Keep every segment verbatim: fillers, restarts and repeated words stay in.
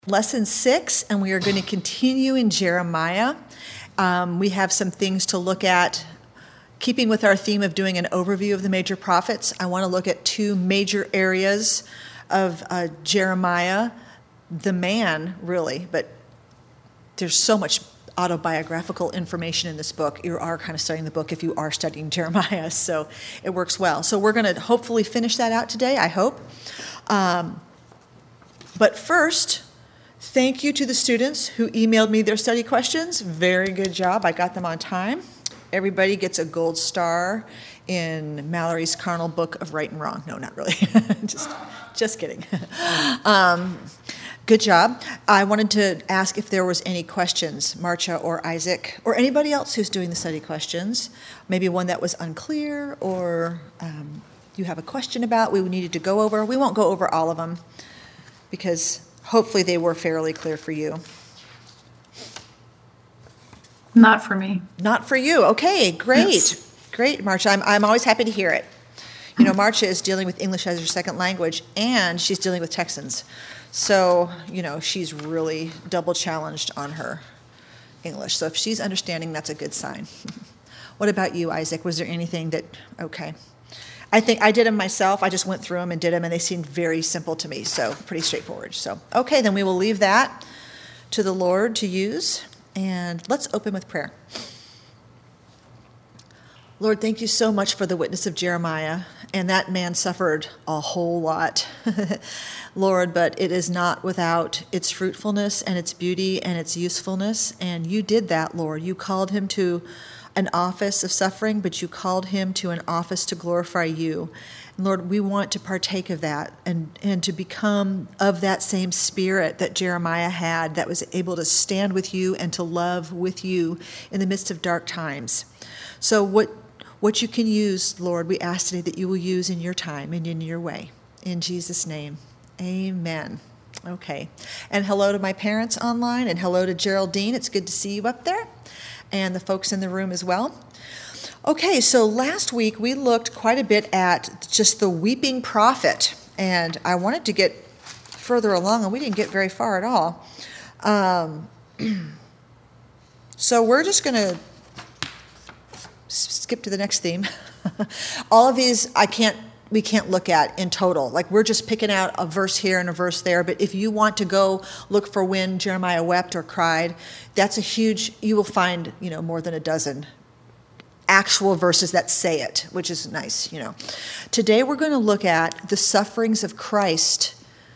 Lesson six, and we are going to continue in Jeremiah. Um, we have some things to look at. Keeping with our theme of doing an overview of the major prophets, I want to look at two major areas of uh, Jeremiah, the man, really, but there's so much autobiographical information in this book. You are kind of studying the book if you are studying Jeremiah, so it works well. So we're going to hopefully finish that out today, I hope. Um, but first, thank you to the students who emailed me their study questions. Very good job. I got them on time. Everybody gets a gold star in Mallory's Carnal Book of Right and Wrong. No, not really. just, just kidding. Um, good job. I wanted to ask if there was any questions, Marcia or Isaac, or anybody else who's doing the study questions. Maybe one that was unclear, or um, you have a question about we needed to go over. We won't go over all of them because hopefully they were fairly clear for you. Not for me. Not for you. Okay, great. Yes. Great, Marcia. I'm, I'm always happy to hear it. You know, Marcia is dealing with English as her second language, and she's dealing with Texans. So, you know, she's really double challenged on her English. So if she's understanding, that's a good sign. What about you, Isaac? Was there anything that, okay. I think I did them myself. I just went through them and did them, and they seemed very simple to me, so pretty straightforward. So, okay, then we will leave that to the Lord to use, and let's open with prayer. Lord, thank you so much for the witness of Jeremiah, and that man suffered a whole lot, Lord, but it is not without its fruitfulness and its beauty and its usefulness, and you did that, Lord. You called him to an office of suffering, but you called him to an office to glorify you. And Lord, we want to partake of that and, and to become of that same spirit that Jeremiah had, that was able to stand with you and to love with you in the midst of dark times. So what what you can use, Lord, we ask today that you will use in your time and in your way. In Jesus' name, amen. Okay. And hello to my parents online, and hello to Geraldine. It's good to see you up there, and the folks in the room as well. Okay, so last week we looked quite a bit at just the weeping prophet, and I wanted to get further along, and we didn't get very far at all. Um, so we're just going to skip to the next theme. All of these I can't we can't look at in total. Like, we're just picking out a verse here and a verse there. But if you want to go look for when Jeremiah wept or cried, that's a huge, you will find, you know, more than a dozen actual verses that say it, which is nice, you know. Today we're going to look at the sufferings of Christ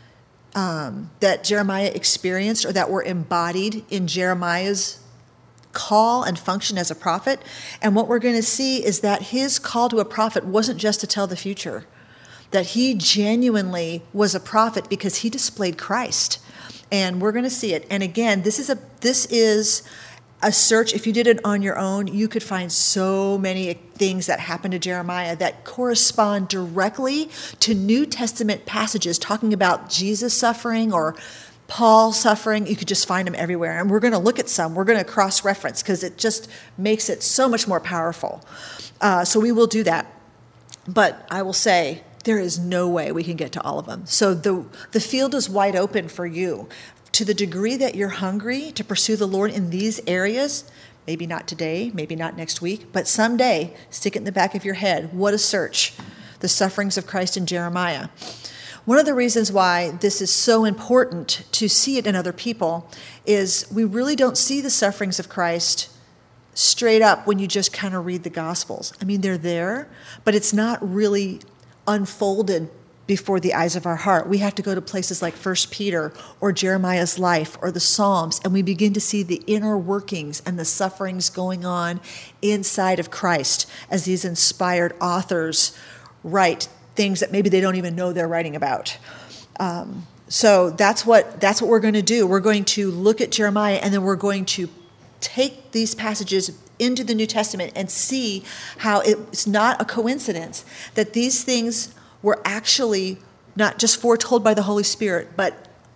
um, that Jeremiah experienced, or that were embodied in Jeremiah's call and function as a prophet. And what we're going to see is that his call to a prophet wasn't just to tell the future, that he genuinely was a prophet because he displayed Christ. And we're going to see it. And again, this is a this is a search. If you did it on your own, you could find so many things that happened to Jeremiah that correspond directly to New Testament passages talking about Jesus suffering or Paul suffering. You could just find them everywhere. And we're going to look at some. We're going to cross-reference because it just makes it so much more powerful. Uh, so we will do that. But I will say, there is no way we can get to all of them. So the, the field is wide open for you. To the degree that you're hungry to pursue the Lord in these areas, maybe not today, maybe not next week, but someday, stick it in the back of your head. What a search. The sufferings of Christ in Jeremiah. One of the reasons why this is so important to see it in other people is we really don't see the sufferings of Christ straight up when you just kind of read the Gospels. I mean, they're there, but it's not really unfolded before the eyes of our heart. We have to go to places like First Peter or Jeremiah's life or the Psalms, and we begin to see the inner workings and the sufferings going on inside of Christ as these inspired authors write things that maybe they don't even know they're writing about. Um, so that's what that's what we're going to do. We're going to look at Jeremiah, and then we're going to take these passages into the New Testament and see how it's not a coincidence that these things were actually not just foretold by the Holy Spirit, but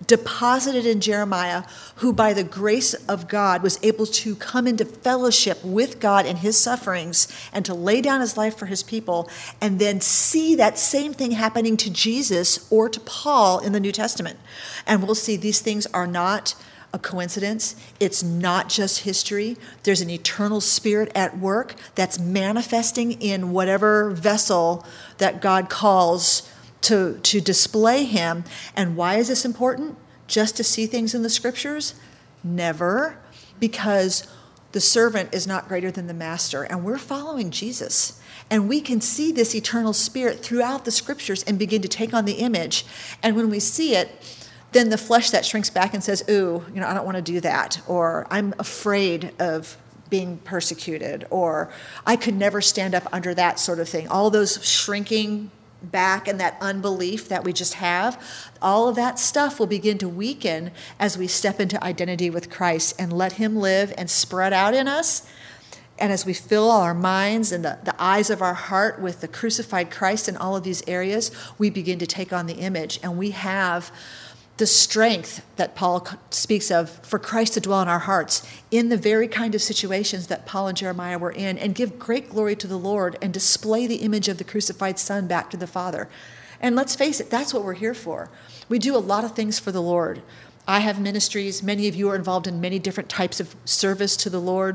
deposited in Jeremiah, who by the grace of God was able to come into fellowship with God in his sufferings and to lay down his life for his people, and then see that same thing happening to Jesus or to Paul in the New Testament. And we'll see these things are not a coincidence. It's not just history. There's an eternal spirit at work that's manifesting in whatever vessel that God calls to, to display him. And why is this important? Just to see things in the scriptures? Never. Because the servant is not greater than the master, and we're following Jesus. And we can see this eternal spirit throughout the scriptures and begin to take on the image. And when we see it, then the flesh that shrinks back and says, ooh, you know, I don't want to do that, or I'm afraid of being persecuted, or I could never stand up under that sort of thing. All those shrinking back and that unbelief that we just have, all of that stuff will begin to weaken as we step into identity with Christ and let him live and spread out in us. And as we fill our minds and the, the eyes of our heart with the crucified Christ in all of these areas, we begin to take on the image, and we have the strength that Paul speaks of for Christ to dwell in our hearts in the very kind of situations that Paul and Jeremiah were in, and give great glory to the Lord and display the image of the crucified Son back to the Father. And let's face it, that's what we're here for. We do a lot of things for the Lord. I have ministries. Many of you are involved in many different types of service to the Lord,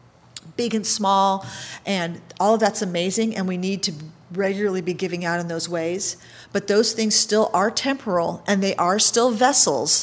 big and small, and all of that's amazing, and we need to regularly be giving out in those ways. But those things still are temporal, and they are still vessels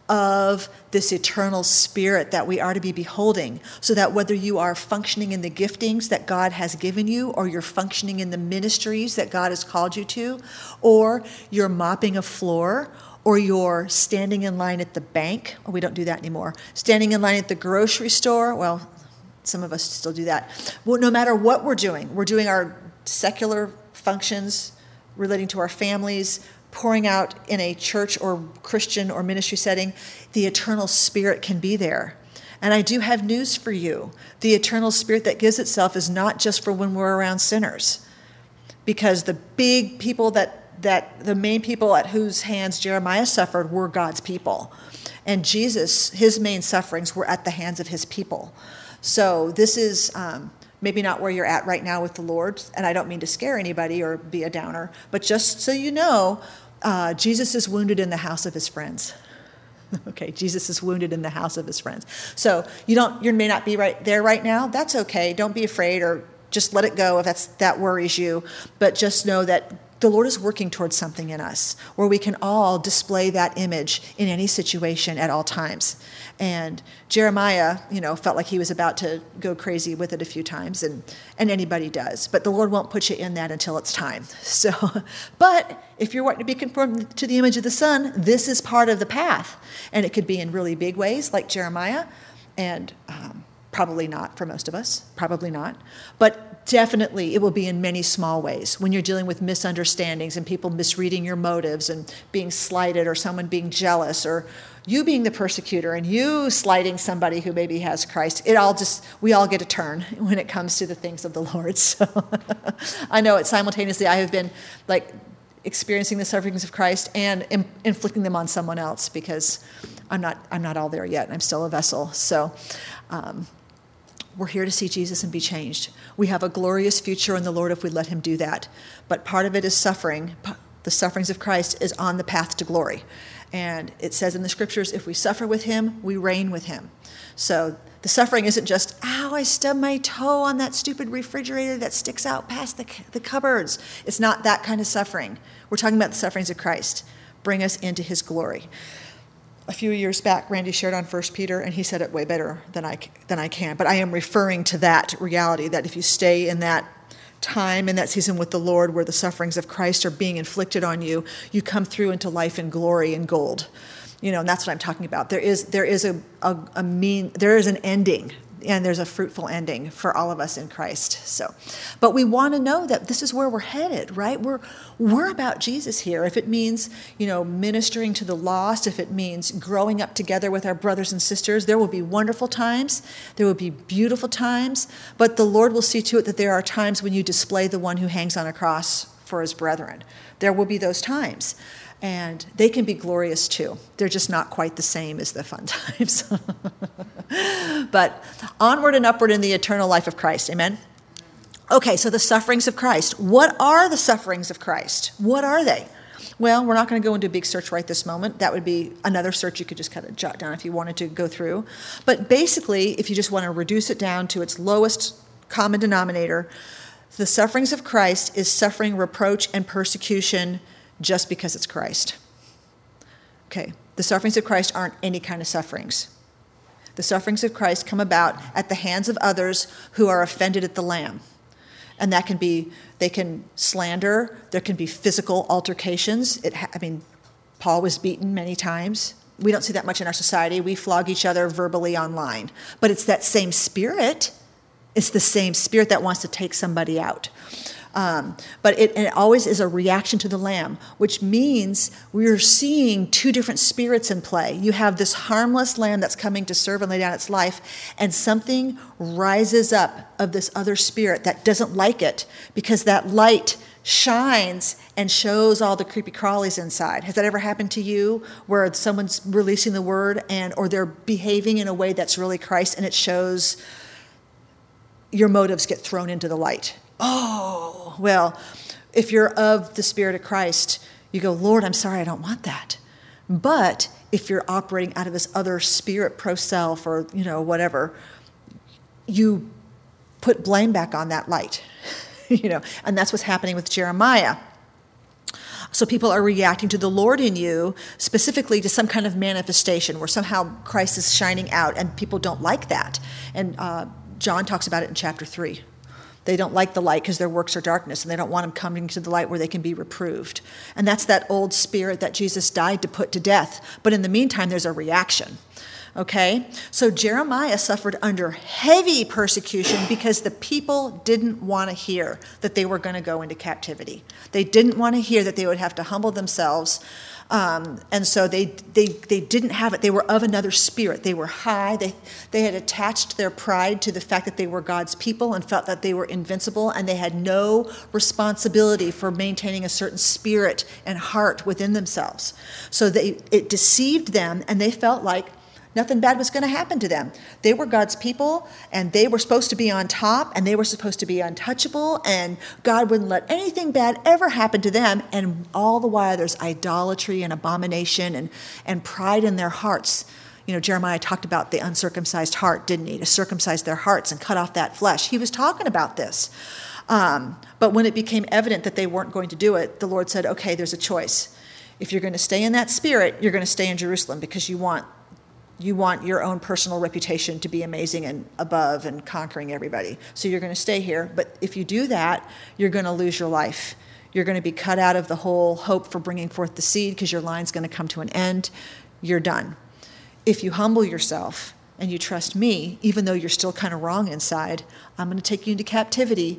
of this eternal spirit that we are to be beholding, so that whether you are functioning in the giftings that God has given you, or you're functioning in the ministries that God has called you to, or you're mopping a floor, or you're standing in line at the bank, well, we don't do that anymore, standing in line at the grocery store, well, some of us still do that. Well, no matter what we're doing, we're doing our secular functions relating to our families, pouring out in a church or Christian or ministry setting, the eternal spirit can be there. And I do have news for you. The eternal spirit that gives itself is not just for when we're around sinners. Because the big people that, that the main people at whose hands Jeremiah suffered were God's people. And Jesus, his main sufferings were at the hands of his people. So this is um, maybe not where you're at right now with the Lord, and I don't mean to scare anybody or be a downer, but just so you know, uh, Jesus is wounded in the house of his friends. Okay, Jesus is wounded in the house of his friends. So you don't, you may not be right there right now. That's okay. Don't be afraid, or just let it go if that's that worries you. But just know that the Lord is working towards something in us where we can all display that image in any situation at all times. And Jeremiah, you know, felt like he was about to go crazy with it a few times, and, and anybody does. But the Lord won't put you in that until it's time. So, but if you're wanting to be conformed to the image of the Son, this is part of the path. And it could be in really big ways like Jeremiah, and um, probably not for most of us, probably not. But definitely it will be in many small ways when you're dealing with misunderstandings and people misreading your motives and being slighted, or someone being jealous, or you being the persecutor and you slighting somebody who maybe has Christ. It all just, we all get a turn when it comes to the things of the Lord. So I know it simultaneously, I have been like experiencing the sufferings of Christ and im- inflicting them on someone else, because I'm not, I'm not all there yet. I'm still a vessel. So, um, we're here to see Jesus and be changed. We have a glorious future in the Lord if we let him do that. But part of it is suffering. The sufferings of Christ is on the path to glory. And it says in the scriptures, if we suffer with him, we reign with him. So the suffering isn't just, ow, I stubbed my toe on that stupid refrigerator that sticks out past the, the cupboards. It's not that kind of suffering. We're talking about the sufferings of Christ. Bring us into his glory. A few years back, Randy shared on First Peter, and he said it way better than I, than I can. But I am referring to that reality, that if you stay in that time, in that season with the Lord, where the sufferings of Christ are being inflicted on you, you come through into life in glory and gold. You know, and that's what I'm talking about. There is there is a, a, a mean, there is an ending, and there's a fruitful ending for all of us in Christ. So, but we want to know that this is where we're headed, right? We're we're about Jesus here. If it means, you know, ministering to the lost, if it means growing up together with our brothers and sisters, there will be wonderful times. There will be beautiful times. But the Lord will see to it that there are times when you display the one who hangs on a cross for his brethren. There will be those times. And they can be glorious too. They're just not quite the same as the fun times. But onward and upward in the eternal life of Christ. Amen? Okay, so the sufferings of Christ. What are the sufferings of Christ? What are they? Well, we're not going to go into a big search right this moment. That would be another search you could just kind of jot down if you wanted to go through. But basically, if you just want to reduce it down to its lowest common denominator, the sufferings of Christ is suffering reproach and persecution just because it's Christ. Okay, the sufferings of Christ aren't any kind of sufferings. The sufferings of Christ come about at the hands of others who are offended at the Lamb. And that can be, they can slander, there can be physical altercations. It ha- I mean, Paul was beaten many times. We don't see that much in our society. We flog each other verbally online. But it's that same spirit. It's the same spirit that wants to take somebody out. Um, but it, and it always is a reaction to the Lamb, which means we're seeing two different spirits in play. You have this harmless Lamb that's coming to serve and lay down its life, and something rises up of this other spirit that doesn't like it because that light shines and shows all the creepy crawlies inside. Has that ever happened to you where someone's releasing the word and or they're behaving in a way that's really Christ, and it shows your motives get thrown into the light? Oh, well, if you're of the Spirit of Christ, you go, Lord, I'm sorry, I don't want that. But if you're operating out of this other spirit, pro-self, or, you know, whatever, you put blame back on that light, you know, and that's what's happening with Jeremiah. So people are reacting to the Lord in you, specifically to some kind of manifestation where somehow Christ is shining out, and people don't like that. And uh, John talks about it in chapter three. They don't like the light because their works are darkness, and they don't want them coming to the light where they can be reproved. And that's that old spirit that Jesus died to put to death. But in the meantime, there's a reaction. Okay? So Jeremiah suffered under heavy persecution because the people didn't want to hear that they were going to go into captivity. They didn't want to hear that they would have to humble themselves. Um, and so they, they they didn't have it. They were of another spirit. They were high. They they had attached their pride to the fact that they were God's people and felt that they were invincible, and they had no responsibility for maintaining a certain spirit and heart within themselves. So they it deceived them, and they felt like nothing bad was going to happen to them. They were God's people, and they were supposed to be on top, and they were supposed to be untouchable, and God wouldn't let anything bad ever happen to them. And all the while, there's idolatry and abomination and, and pride in their hearts. You know, Jeremiah talked about the uncircumcised heart, didn't he? To circumcise their hearts and cut off that flesh. He was talking about this. Um, but when it became evident that they weren't going to do it, the Lord said, okay, there's a choice. If you're going to stay in that spirit, you're going to stay in Jerusalem because you want You want your own personal reputation to be amazing and above and conquering everybody. So you're going to stay here. But if you do that, you're going to lose your life. You're going to be cut out of the whole hope for bringing forth the seed because your line's going to come to an end. You're done. If you humble yourself and you trust me, even though you're still kind of wrong inside, I'm going to take you into captivity,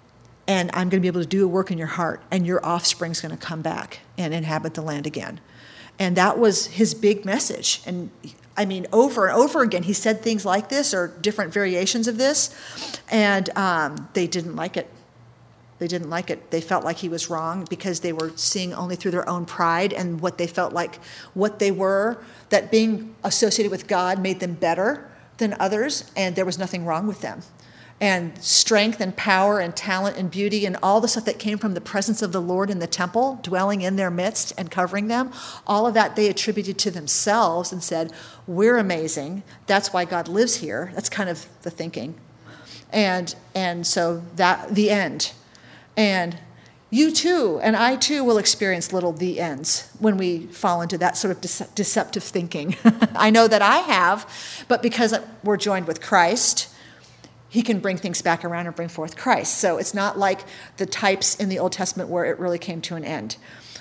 and I'm going to be able to do a work in your heart, and your offspring's going to come back and inhabit the land again. And that was his big message. And I mean, over and over again, he said things like this or different variations of this, and um, they didn't like it. They didn't like it. They felt like he was wrong because they were seeing only through their own pride and what they felt like what they were, that being associated with God made them better than others, and there was nothing wrong with them. And strength and power and talent and beauty and all the stuff that came from the presence of the Lord in the temple, dwelling in their midst and covering them, all of that they attributed to themselves and said, we're amazing. That's why God lives here. That's kind of the thinking. And and so that the end. And you too, and I too, will experience little the ends when we fall into that sort of dece- deceptive thinking. I know that I have, but because we're joined with Christ, he can bring things back around and bring forth Christ. So it's not like the types in the Old Testament where it really came to an end.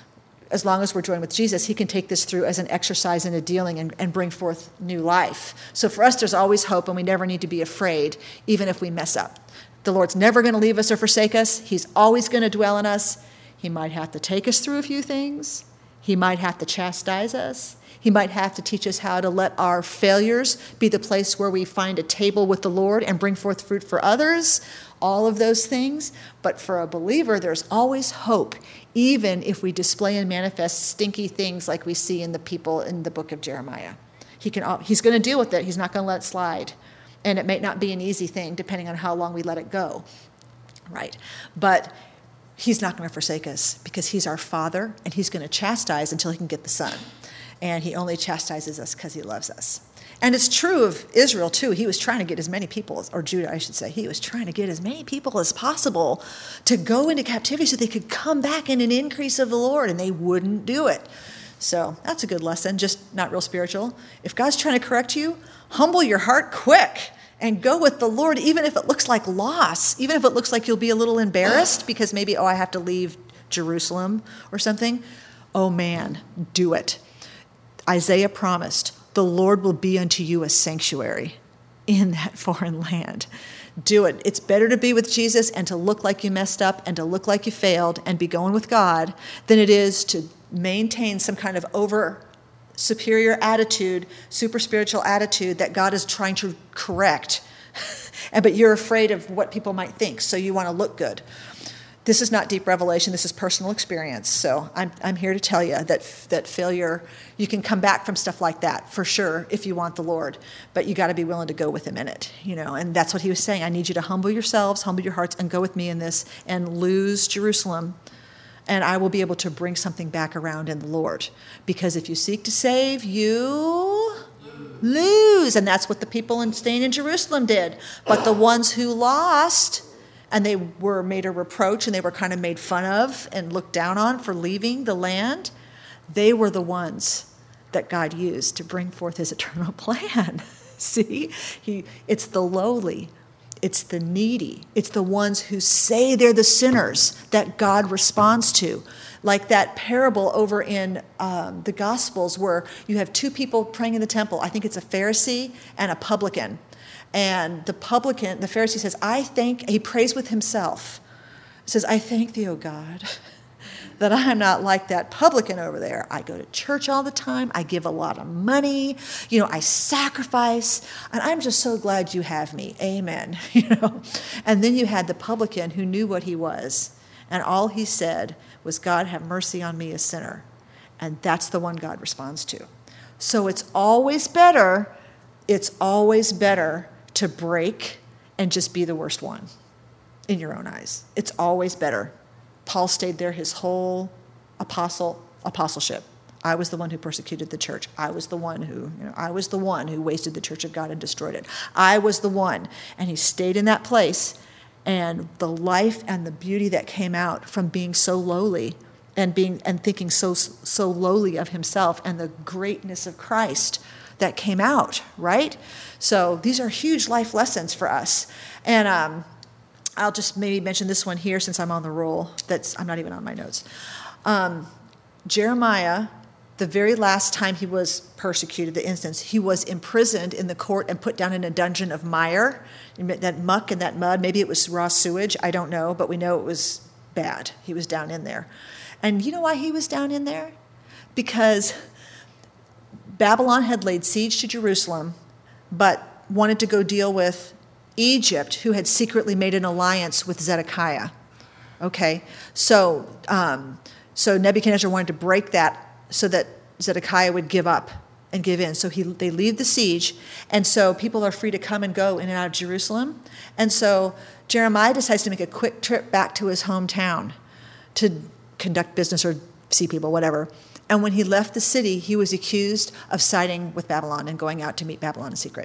As long as we're joined with Jesus, he can take this through as an exercise and a dealing and, and bring forth new life. So for us, there's always hope, and we never need to be afraid, even if we mess up. The Lord's never going to leave us or forsake us. He's always going to dwell in us. He might have to take us through a few things. He might have to chastise us. He might have to teach us how to let our failures be the place where we find a table with the Lord and bring forth fruit for others, all of those things. But for a believer, there's always hope, even if we display and manifest stinky things like we see in the people in the book of Jeremiah. He can, he's going to deal with it. He's not going to let it slide. And it may not be an easy thing, depending on how long we let it go, right? But he's not going to forsake us because he's our Father, and he's going to chastise until he can get the Son. And he only chastises us because he loves us. And it's true of Israel, too. He was trying to get as many people, or Judah, I should say, he was trying to get as many people as possible to go into captivity so they could come back in an increase of the Lord, and they wouldn't do it. So that's a good lesson, just not real spiritual. If God's trying to correct you, humble your heart quick and go with the Lord, even if it looks like loss, even if it looks like you'll be a little embarrassed because maybe, oh, I have to leave Jerusalem or something. Oh, man, do it. Isaiah promised, the Lord will be unto you a sanctuary in that foreign land. Do it. It's better to be with Jesus and to look like you messed up and to look like you failed and be going with God than it is to maintain some kind of over superior attitude, super spiritual attitude that God is trying to correct. But you're afraid of what people might think, so you want to look good. This is not deep revelation. This is personal experience. So I'm I'm here to tell you that that failure, you can come back from stuff like that for sure if you want the Lord, but you got to be willing to go with him in it, you know. And that's what he was saying. I need you to humble yourselves, humble your hearts, and go with me in this and lose Jerusalem, and I will be able to bring something back around in the Lord. Because if you seek to save, you lose, and that's what the people in staying in Jerusalem did. But the ones who lost, and they were made a reproach, and they were kind of made fun of and looked down on for leaving the land, they were the ones that God used to bring forth his eternal plan. See? He, it's the lowly, it's the needy, it's the ones who say they're the sinners that God responds to. Like that parable over in um, the Gospels where you have two people praying in the temple. I think it's a Pharisee and a publican. And the publican, the Pharisee says, I thank, he prays with himself. He says, I thank thee, O God, that I am not like that publican over there. I go to church all the time. I give a lot of money. You know, I sacrifice. And I'm just so glad you have me. Amen. You know. And then you had the publican who knew what he was. And all he said was, God, have mercy on me, a sinner. And that's the one God responds to. So it's always better, it's always better to break and just be the worst one in your own eyes. It's always better. Paul stayed there his whole apostle apostleship. I was the one who persecuted the church. I was the one who, you know, I was the one who wasted the church of God and destroyed it. I was the one. And he stayed in that place. And the life and the beauty that came out from being so lowly and being and thinking so so lowly of himself, and the greatness of Christ that came out, right? So these are huge life lessons for us. And um, I'll just maybe mention this one here since I'm on the roll. That's I'm not even on my notes. Um, Jeremiah, the very last time he was persecuted, the instance, he was imprisoned in the court and put down in a dungeon of mire, that muck and that mud. Maybe it was raw sewage, I don't know, but we know it was bad. He was down in there. And you know why he was down in there? Because Babylon had laid siege to Jerusalem, but wanted to go deal with Egypt, who had secretly made an alliance with Zedekiah. Okay, so um, so Nebuchadnezzar wanted to break that so that Zedekiah would give up and give in. So he they leave the siege, and so people are free to come and go in and out of Jerusalem. And so Jeremiah decides to make a quick trip back to his hometown to conduct business or see people, whatever. And when he left the city, he was accused of siding with Babylon and going out to meet Babylon in secret.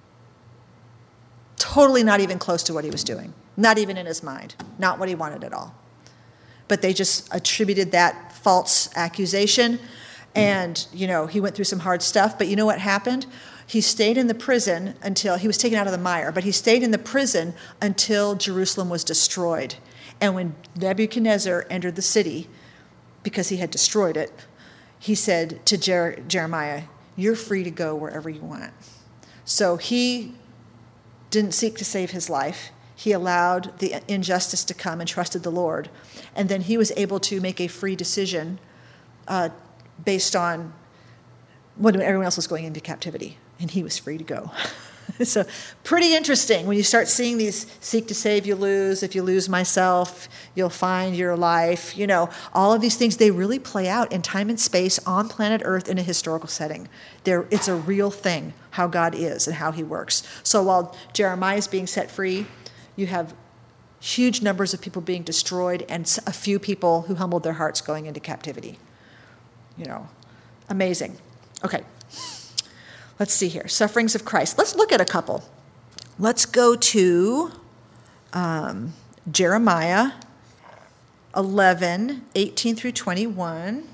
Totally not even close to what he was doing. Not even in his mind. Not what he wanted at all. But they just attributed that false accusation. And, you know, he went through some hard stuff. But you know what happened? He stayed in the prison until, he was taken out of the mire, but he stayed in the prison until Jerusalem was destroyed. And when Nebuchadnezzar entered the city, because he had destroyed it, he said to Jer- Jeremiah, you're free to go wherever you want. So he didn't seek to save his life. He allowed the injustice to come and trusted the Lord. And then he was able to make a free decision uh, based on when everyone else was going into captivity, and he was free to go. So pretty interesting when you start seeing these seek to save, you lose. If you lose myself, you'll find your life. You know, all of these things, they really play out in time and space on planet Earth in a historical setting. They're, it's a real thing, how God is and how he works. So while Jeremiah is being set free, you have huge numbers of people being destroyed and a few people who humbled their hearts going into captivity. You know, amazing. Okay. Let's see here. Sufferings of Christ. Let's look at a couple. Let's go to um, Jeremiah eleven, eighteen through twenty-one.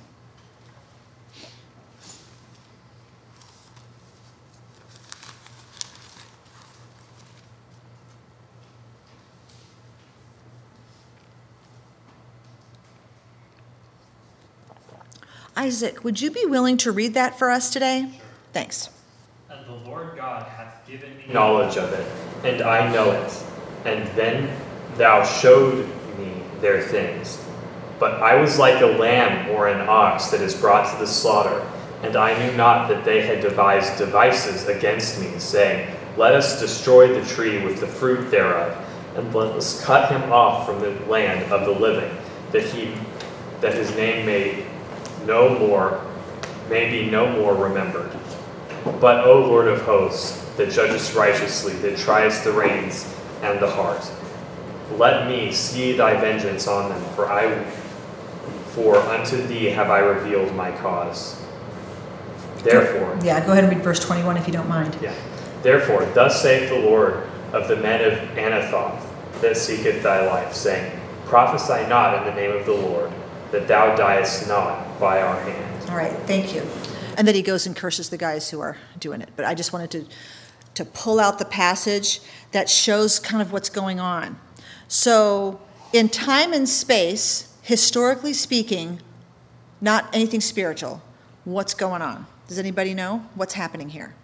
Isaac, would you be willing to read that for us today? Thanks. And the Lord God hath given me knowledge of it, and I know it. And then thou showed me their things. But I was like a lamb or an ox that is brought to the slaughter, and I knew not that they had devised devices against me, saying, Let us destroy the tree with the fruit thereof, and let us cut him off from the land of the living, that he that his name may no more may be no more remembered. But, O Lord of hosts, that judgest righteously, that triest the reins and the heart, let me see thy vengeance on them, for I, for unto thee have I revealed my cause. Therefore, yeah, go ahead and read verse twenty-one if you don't mind. Yeah. Therefore, thus saith the Lord of the men of Anathoth that seeketh thy life, saying, Prophesy not in the name of the Lord, that thou diest not by our hand. All right, thank you. And then he goes and curses the guys who are doing it. But I just wanted to, to pull out the passage that shows kind of what's going on. So in time and space, historically speaking, not anything spiritual, what's going on? Does anybody know what's happening here?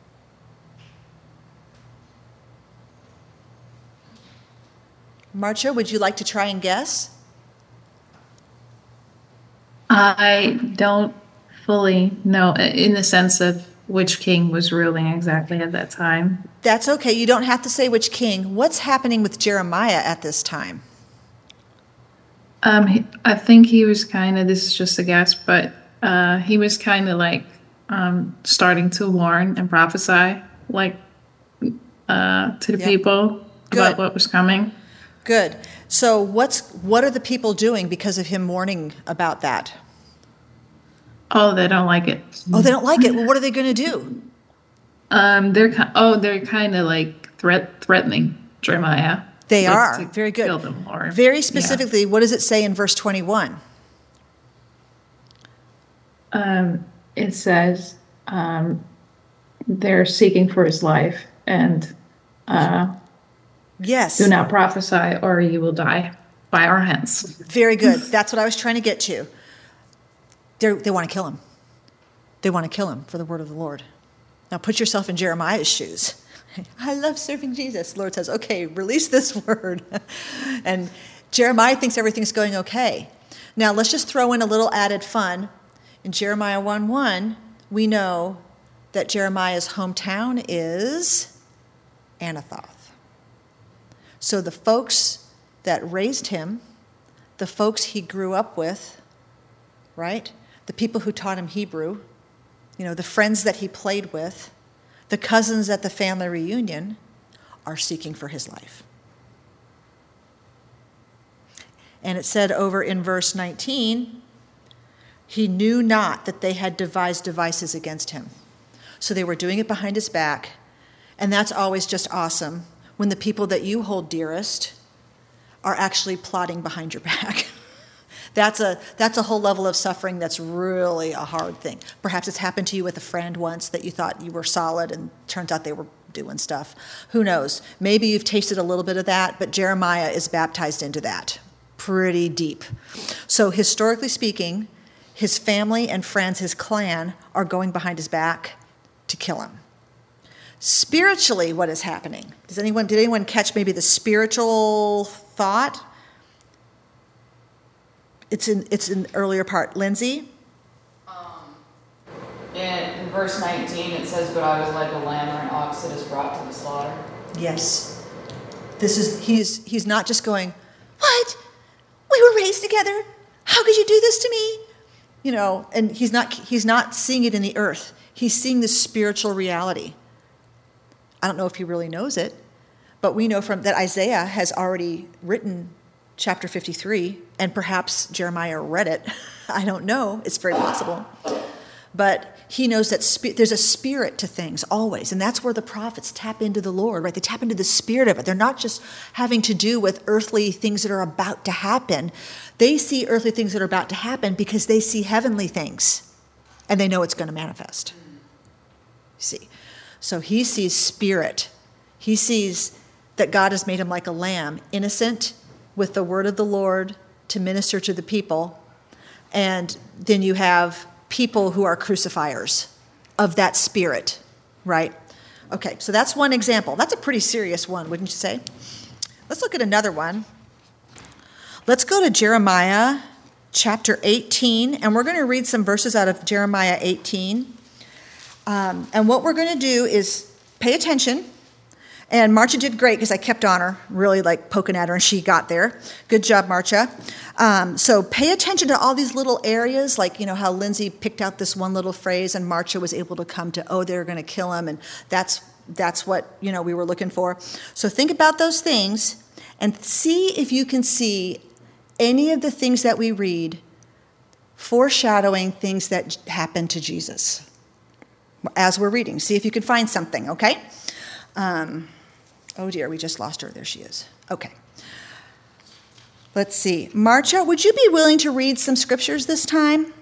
Marcia, would you like to try and guess? I don't fully know in the sense of which king was ruling exactly at that time. That's okay. You don't have to say which king. What's happening with Jeremiah at this time? Um, he, I think he was kind of, this is just a guess, but uh, he was kind of like um, starting to warn and prophesy like uh, to the Yep. people Good. about what was coming. Good. So what's what are the people doing because of him warning about that? Oh, they don't like it. Oh, they don't like it. Well, what are they going to do? Um, they're ki- oh, they're kind of like threat threatening Jeremiah. They like, are. to Very good. Kill them or, Very yeah. specifically, what does it say in verse twenty-one? Um, it says um, they're seeking for his life and uh, Yes. do not prophesy or you will die by our hands. Very good. That's what I was trying to get to. They're, they want to kill him. They want to kill him for the word of the Lord. Now put yourself in Jeremiah's shoes. I love serving Jesus. The Lord says, okay, release this word. And Jeremiah thinks everything's going okay. Now let's just throw in a little added fun. In Jeremiah one one, we know that Jeremiah's hometown is Anathoth. So the folks that raised him, the folks he grew up with, right? The people who taught him Hebrew, you know, the friends that he played with, the cousins at the family reunion are seeking for his life. And it said over in verse nineteen, he knew not that they had devised devices against him. So they were doing it behind his back. And that's always just awesome when the people that you hold dearest are actually plotting behind your back. That's a that's a whole level of suffering that's really a hard thing. Perhaps it's happened to you with a friend once that you thought you were solid and turns out they were doing stuff. Who knows? Maybe you've tasted a little bit of that, but Jeremiah is baptized into that pretty deep. So historically speaking, his family and friends, his clan, are going behind his back to kill him. Spiritually, what is happening? Does anyone did anyone catch maybe the spiritual thought? It's in it's in the earlier part. Lindsay? Um, in, in verse nineteen, it says, "But I was like a lamb or an ox that is brought to the slaughter." Yes. This is, he's, he's not just going, what? We were raised together. How could you do this to me? You know, and he's not, he's not seeing it in the earth. He's seeing the spiritual reality. I don't know if he really knows it, but we know from that Isaiah has already written chapter fifty-three, and perhaps Jeremiah read it. I don't know. It's very possible. But he knows that sp- there's a spirit to things always, and that's where the prophets tap into the Lord, right? They tap into the spirit of it. They're not just having to do with earthly things that are about to happen. They see earthly things that are about to happen because they see heavenly things, and they know it's going to manifest. See, so he sees spirit. He sees that God has made him like a lamb, innocent, with the word of the Lord to minister to the people, and then you have people who are crucifiers of that spirit, right? Okay, so that's one example. That's a pretty serious one, wouldn't you say? Let's look at another one. Let's go to Jeremiah chapter eighteen, and we're going to read some verses out of Jeremiah eighteen. Um, and what we're going to do is pay attention. And Marcia did great because I kept on her, really like poking at her, and she got there. Good job, Marcia. Um, so pay attention to all these little areas, like, you know, how Lindsay picked out this one little phrase and Marcia was able to come to, oh, they're going to kill him. And that's that's what, you know, we were looking for. So think about those things and see if you can see any of the things that we read foreshadowing things that happen to Jesus as we're reading. See if you can find something, okay? Um, oh dear, we just lost her. There she is. Okay. Let's see. Marcia, would you be willing to read some scriptures this time?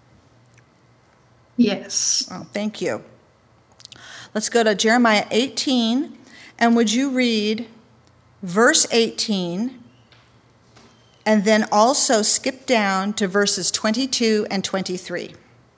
Yes. Oh, thank you. Let's go to Jeremiah eighteen, and would you read verse eighteen, and then also skip down to verses twenty-two and twenty-three.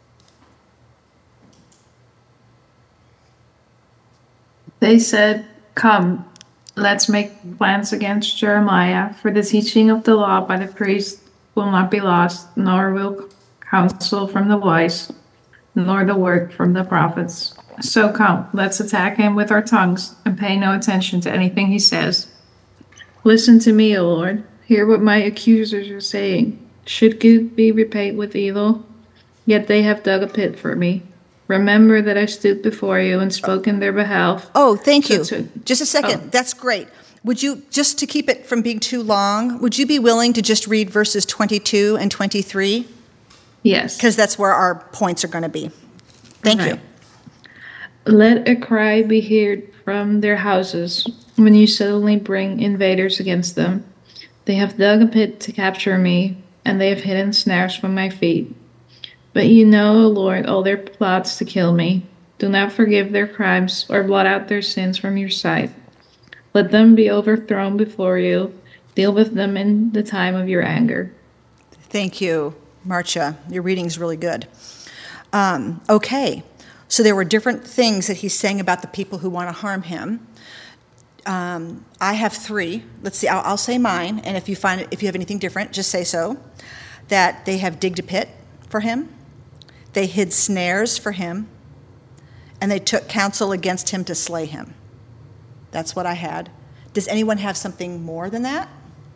They said, "Come, let's make plans against Jeremiah, for the teaching of the law by the priest will not be lost, nor will counsel from the wise, nor the word from the prophets. So come, let's attack him with our tongues and pay no attention to anything he says. Listen to me, O Lord. Hear what my accusers are saying. Should good be repaid with evil? Yet they have dug a pit for me. Remember that I stood before you and spoke in their behalf." Oh, thank you. So to- Just a second. Oh. That's great. Would you, just to keep it from being too long, would you be willing to just read verses twenty-two and twenty-three? Yes. Because that's where our points are going to be. Thank Okay. you. Let a cry be heard from their houses when you suddenly bring invaders against them. They have dug a pit to capture me, and they have hidden snares for my feet. But you know, O Lord, all their plots to kill me. Do not forgive their crimes or blot out their sins from your sight. Let them be overthrown before you. Deal with them in the time of your anger. Thank you, Marcia. Your reading's really good. Um, okay. So there were different things that he's saying about the people who want to harm him. Um, I have three. Let's see. I'll, I'll say mine, and if you find it, if you have anything different, just say so. That they have digged a pit for him, they hid snares for him, and they took counsel against him to slay him. That's what I had. Does anyone have something more than that?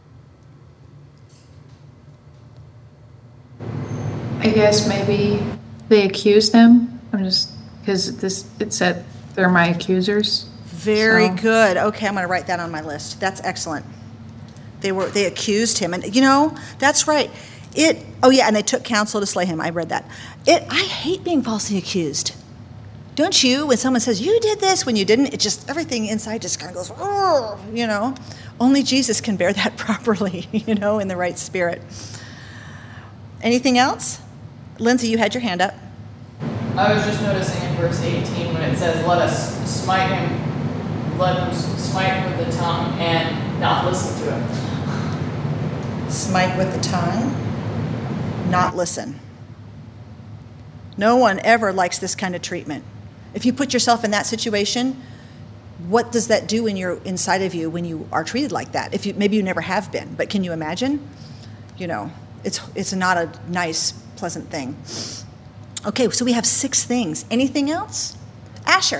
I guess maybe they accused them. I'm just because this it said they're my accusers. Very So- good. Okay, I'm going to write that on my list. That's excellent. They were they accused him, and you know that's right. It. Oh yeah, and they took counsel to slay him. I read that. It. I hate being falsely accused. Don't you? When someone says you did this when you didn't, it just everything inside just kind of goes. Oh, you know. Only Jesus can bear that properly. You know, in the right spirit. Anything else? Lindsay, you had your hand up. I was just noticing in verse eighteen when it says, "Let us smite him, let him smite with the tongue and not listen to him." Smite with the tongue, not listen. No one ever likes this kind of treatment. If you put yourself in that situation, what does that do in your inside of you when you are treated like that? If you maybe you never have been, but can you imagine? You know, it's it's not a nice, pleasant thing. Okay, so we have six things. Anything else? Asher.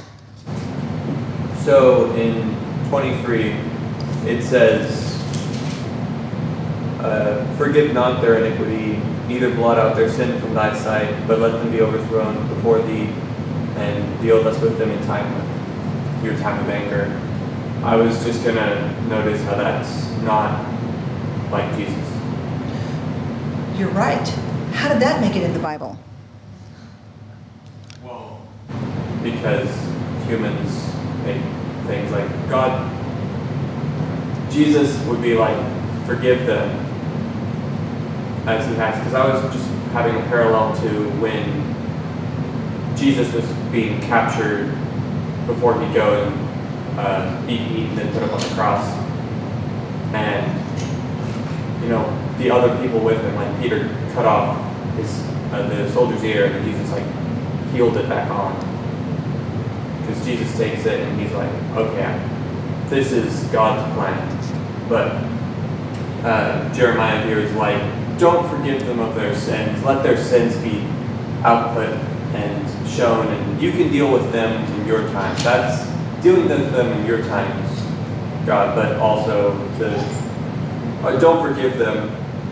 So in twenty-three, it says, uh, forgive not their iniquity, neither blot out their sin from thy sight, but let them be overthrown before thee, and deal thus with them in time of your time of anger. I was just gonna notice how that's not like Jesus. You're right. How did that make it in the Bible? Well, because humans make things like God, Jesus would be like, forgive them as he has. Because I was just having a parallel to when Jesus was being captured before he'd go and uh, be eaten and put up on the cross. And, you know, the other people with him, like Peter cut off his uh, the soldier's ear, and Jesus like healed it back on. Because Jesus takes it and he's like, okay, this is God's plan. But uh, Jeremiah here is like, don't forgive them of their sins. Let their sins be output and shown, and you can deal with them in your time. That's dealing with them in your times, God, but also to uh, don't forgive them.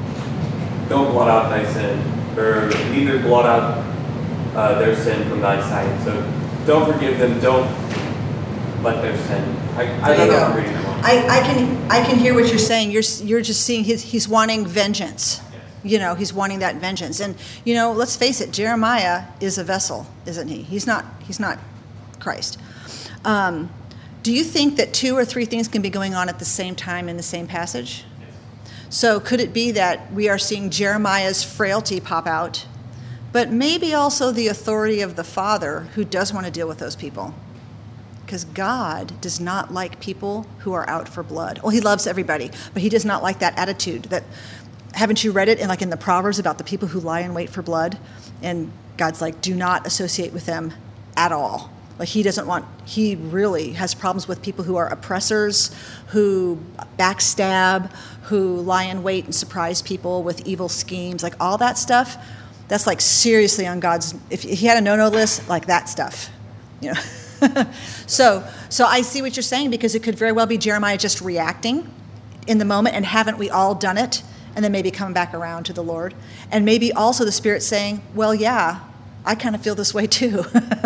Don't blot out thy sin, or neither blot out uh, their sin from thy sight. So don't forgive them. Don't let their sin. I, I don't know. I'm reading them wrong. I, I can I can hear what you're saying. You're you're just seeing his he's wanting vengeance. You know, he's wanting that vengeance. And you know, let's face it, Jeremiah is a vessel, isn't he? He's not he's not Christ. Um, do you think that two or three things can be going on at the same time in the same passage? So could it be that we are seeing Jeremiah's frailty pop out, but maybe also the authority of the Father who does want to deal with those people? Because God does not like people who are out for blood. Well, he loves everybody, but he does not like that attitude. That haven't you read it in like in the Proverbs about the people who lie in wait for blood? And God's like, do not associate with them at all. Like he doesn't want, he really has problems with people who are oppressors, who backstab, who lie in wait and surprise people with evil schemes, like all that stuff. That's like seriously on God's, if he had a no-no list, like that stuff, you know. so, so I see what you're saying, because it could very well be Jeremiah just reacting in the moment, and haven't we all done it? And then maybe coming back around to the Lord. And maybe also the Spirit saying, well, yeah, I kind of feel this way too.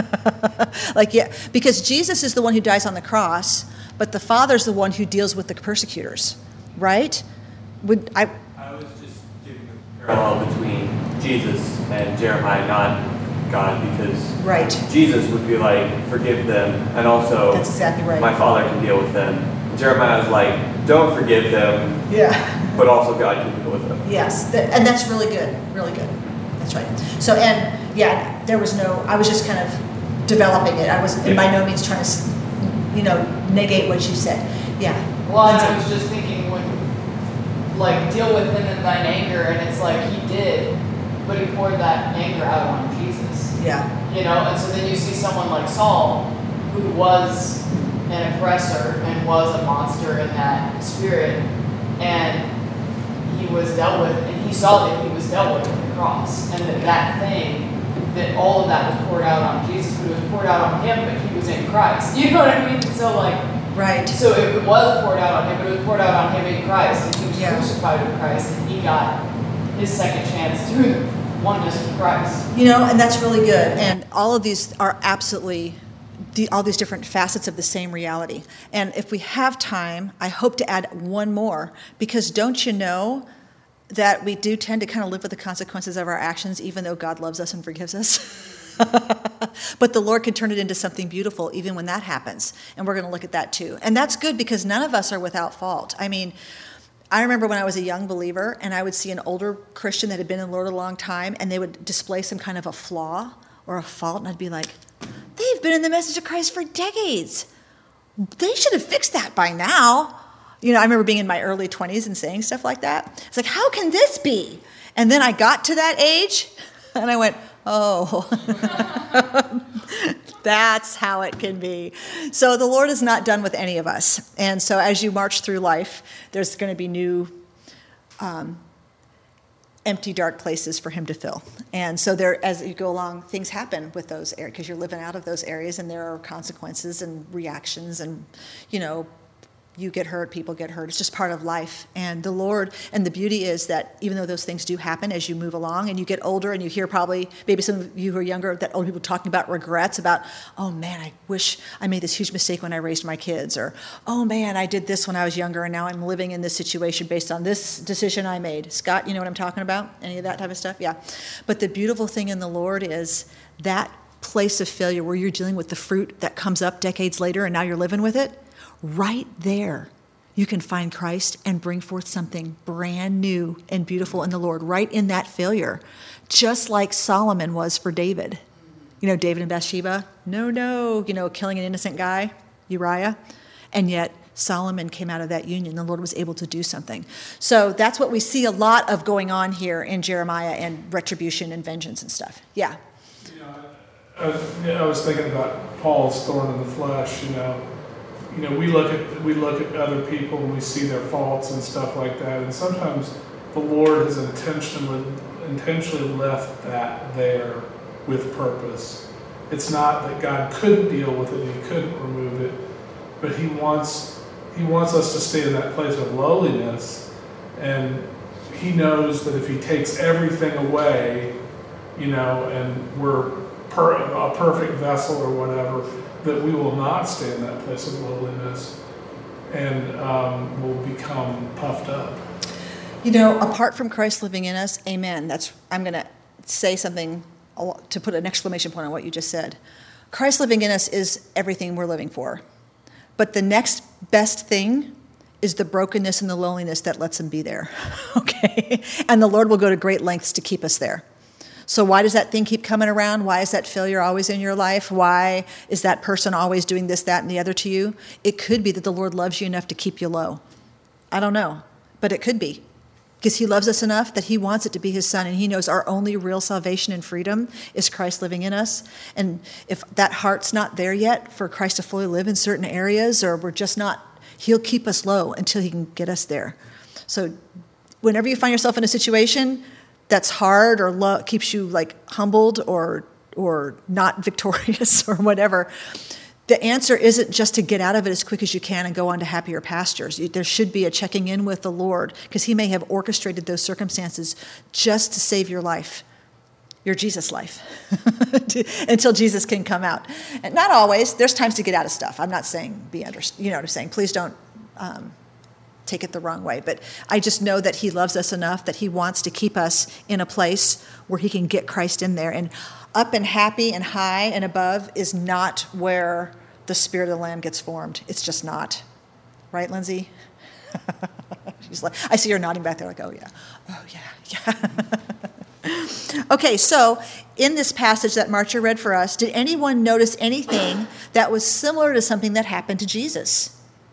Like, yeah, because Jesus is the one who dies on the cross, but the Father's the one who deals with the persecutors, right? Would I? I was just giving a parallel between Jesus and Jeremiah, not God, because Right. Jesus would be like, forgive them, and also That's exactly right. my Father can deal with them. Jeremiah is like, don't forgive them, Yeah. but also God can deal with them. Yes, th- and that's really good, really good. That's right. So, and yeah, there was no, I was just kind of developing it. I was Yeah. by no means trying to, s- you know, negate what you said. Yeah. Well, I Lindsay. was just thinking when, like, deal with him in thine anger, and it's like he did, but he poured that anger out on Jesus. Yeah. You know, and so then you see someone like Saul, who was an oppressor and was a monster in that spirit, and he was dealt with, and he saw that he was dealt with at the cross, and that that thing, that all of that was poured out on Jesus, but it was poured out on him, but he was in Christ. You know what I mean? So like, Right. so it was poured out on him, but it was poured out on him in Christ, and he was Yeah. crucified with Christ, and he got his second chance through the oneness of Christ. You know, and that's really good. And all of these are absolutely, the, all these different facets of the same reality. And if we have time, I hope to add one more, because don't you know that we do tend to kind of live with the consequences of our actions, even though God loves us and forgives us? But the Lord can turn it into something beautiful even when that happens. And we're going to look at that too. And that's good, because none of us are without fault. I mean, I remember when I was a young believer and I would see an older Christian that had been in the Lord a long time, and they would display some kind of a flaw or a fault, and I'd be like, they've been in the message of Christ for decades. They should have fixed that by now. You know, I remember being in my early twenties and saying stuff like that. It's like, how can this be? And then I got to that age and I went, oh, that's how it can be. So the Lord is not done with any of us. And so as you march through life, there's going to be new, um, empty, dark places for him to fill. And so there, as you go along, things happen with those areas because you're living out of those areas, and there are consequences and reactions, and you know, you get hurt, people get hurt. It's just part of life. And the Lord, and the beauty is that even though those things do happen as you move along and you get older, and you hear probably, maybe some of you who are younger, that old people talking about regrets about, oh man, I wish I made this huge mistake when I raised my kids, or oh man, I did this when I was younger and now I'm living in this situation based on this decision I made. Scott, you know what I'm talking about? Any of that type of stuff? Yeah. But the beautiful thing in the Lord is that place of failure where you're dealing with the fruit that comes up decades later and now you're living with it. Right there, you can find Christ and bring forth something brand new and beautiful in the Lord, right in that failure, just like Solomon was for David. You know, David and Bathsheba, no, no, you know, killing an innocent guy, Uriah, and yet Solomon came out of that union. The Lord was able to do something. So that's what we see a lot of going on here in Jeremiah, and retribution and vengeance and stuff. Yeah. You know, I, I, I was thinking about Paul's thorn in the flesh, you know. You know, we look at we look at other people and we see their faults and stuff like that, and sometimes the Lord has intentionally intentionally left that there with purpose. It's not that God couldn't deal with it, He couldn't remove it, but He wants He wants us to stay in that place of lowliness, and He knows that if He takes everything away, you know, and we're per, a perfect vessel or whatever, that we will not stay in that place of lowliness, and um, will become puffed up. You know, apart from Christ living in us, amen. That's, I'm going to say something to put an exclamation point on what you just said. Christ living in us is everything we're living for. But the next best thing is the brokenness and the loneliness that lets Him be there. Okay? And the Lord will go to great lengths to keep us there. So why does that thing keep coming around? Why is that failure always in your life? Why is that person always doing this, that, and the other to you? It could be that the Lord loves you enough to keep you low. I don't know, but it could be. Because He loves us enough that He wants it to be His Son, and He knows our only real salvation and freedom is Christ living in us. And if that heart's not there yet for Christ to fully live in certain areas, or we're just not, He'll keep us low until He can get us there. So whenever you find yourself in a situation that's hard or lo- keeps you like humbled or or not victorious or whatever, the answer isn't just to get out of it as quick as you can and go on to happier pastures. There should be a checking in with the Lord, because He may have orchestrated those circumstances just to save your life, your Jesus life, until Jesus can come out. And not always. There's times to get out of stuff. I'm not saying be under, you know what I'm saying. Please don't um, take it the wrong way. But I just know that He loves us enough that He wants to keep us in a place where He can get Christ in there. And up and happy and high and above is not where the Spirit of the Lamb gets formed. It's just not. Right, Lindsay? She's like, I see her nodding back there like, oh yeah, oh yeah, yeah. Okay, so in this passage that Marcia read for us, did anyone notice anything that was similar to something that happened to Jesus?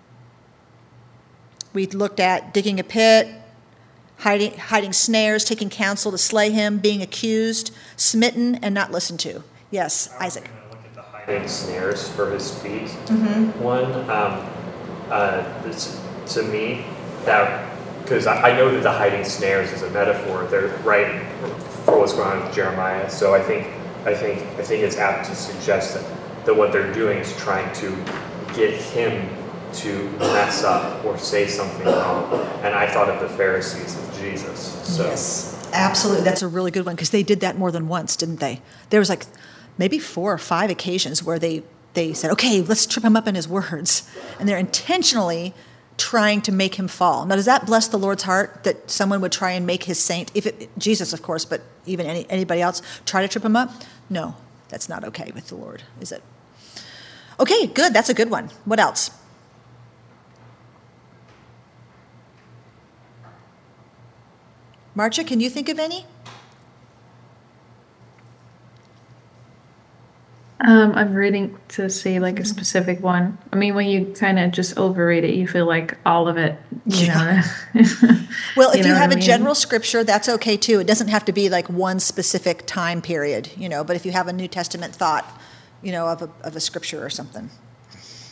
We looked at digging a pit, hiding, hiding snares, taking counsel to slay Him, being accused, smitten, and not listened to. Yes, Isaac. Look at the hiding snares for His feet. Mm-hmm. One, um, uh, this, to me, that because I, I know that the hiding snares is a metaphor. They're right for what's going on with Jeremiah. So I think I think I think it's apt to suggest that, that what they're doing is trying to get him to mess up or say something wrong. And I thought of the Pharisees with Jesus. So. Yes, absolutely. That's a really good one, because they did that more than once, didn't they? There was like maybe four or five occasions where they, they said, okay, let's trip Him up in His words. And they're intentionally trying to make Him fall. Now, does that bless the Lord's heart that someone would try and make His saint, if it, Jesus, of course, but even any, anybody else, try to trip Him up? No, that's not okay with the Lord, is it? Okay, good. That's a good one. What else? Marcia, can you think of any? Um, I'm reading to see like a specific one. I mean, when you kind of just overrate it, you feel like all of it, you Yeah. know. Well, if you, know have what a I mean? general scripture, that's okay too. It doesn't have to be like one specific time period, you know, but if you have a New Testament thought, you know, of a, of a scripture or something.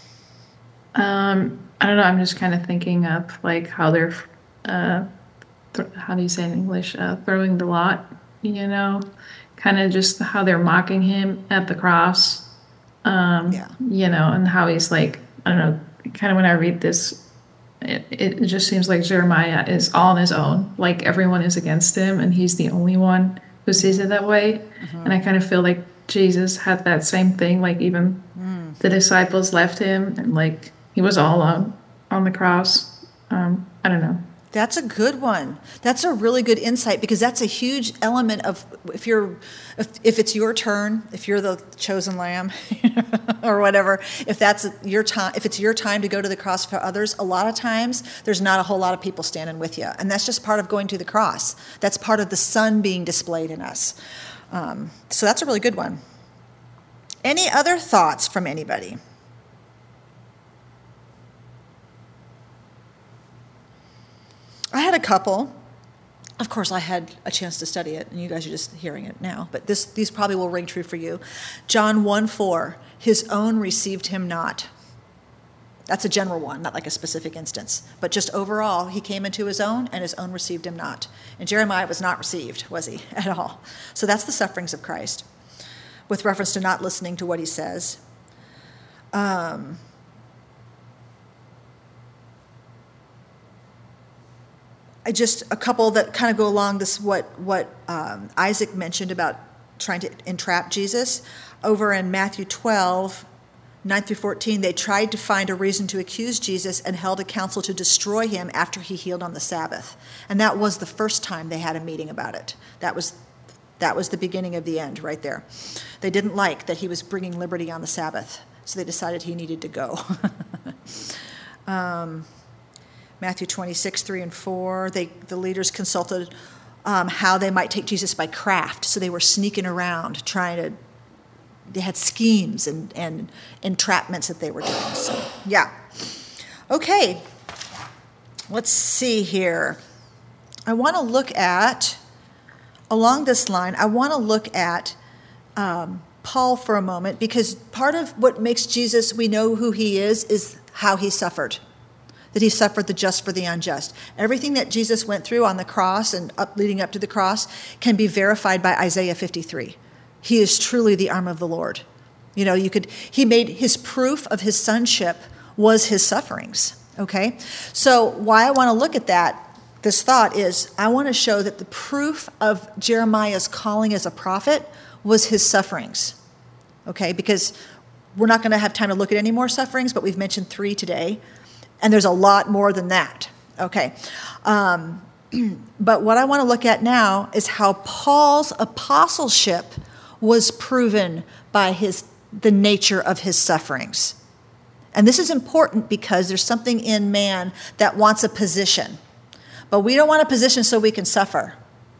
Um, I don't know. I'm just kind of thinking of like how they're uh, th- how do you say it in English? Uh, throwing the lot, you know, kind of just how they're mocking him at the cross, um, Yeah. you know, and how he's like, I don't know, kind of when I read this, it, it just seems like Jeremiah is all on his own. Like everyone is against him and he's the only one who sees it that way. Mm-hmm. And I kind of feel like Jesus had that same thing. Like even mm. the disciples left him and like he was all alone on the cross. Um, I don't know. That's a good one. That's a really good insight because that's a huge element of if you're, if, if it's your turn, if you're the chosen lamb or whatever, if that's your time, if it's your time to go to the cross for others, a lot of times there's not a whole lot of people standing with you. And that's just part of going to the cross. That's part of the Son being displayed in us. Um, so that's a really good one. Any other thoughts from anybody? I had a couple. Of course, I had a chance to study it, and you guys are just hearing it now. But this, these probably will ring true for you. John one four, his own received him not. That's a general one, not like a specific instance. But just overall, he came into his own, and his own received him not. And Jeremiah was not received, was he, at all? So that's the sufferings of Christ, with reference to not listening to what he says. Um... I just, a couple that kind of go along this, what, what um, Isaac mentioned about trying to entrap Jesus. Over in Matthew twelve, nine through fourteen, they tried to find a reason to accuse Jesus and held a council to destroy him after he healed on the Sabbath. And that was the first time they had a meeting about it. That was, that was the beginning of the end right there. They didn't like that he was bringing liberty on the Sabbath, so they decided he needed to go. um... Matthew twenty-six, three and four, they, the leaders consulted um, how they might take Jesus by craft. So they were sneaking around, trying to, they had schemes and, and entrapments that they were doing. So, yeah. Okay. Let's see here. I want to look at, along this line, I want to look at um, Paul for a moment, because part of what makes Jesus, we know who he is, is how he suffered. That he suffered the just for the unjust. Everything that Jesus went through on the cross and up, leading up to the cross can be verified by Isaiah fifty-three. He is truly the arm of the Lord. You know, you could, he made his proof of his sonship was his sufferings, okay? So why I want to look at that, this thought is, I want to show that the proof of Jeremiah's calling as a prophet was his sufferings, okay? Because we're not going to have time to look at any more sufferings, but we've mentioned three today. And there's a lot more than that, okay? Um, but what I want to look at now is how Paul's apostleship was proven by his the nature of his sufferings. And this is important because there's something in man that wants a position. But we don't want a position so we can suffer.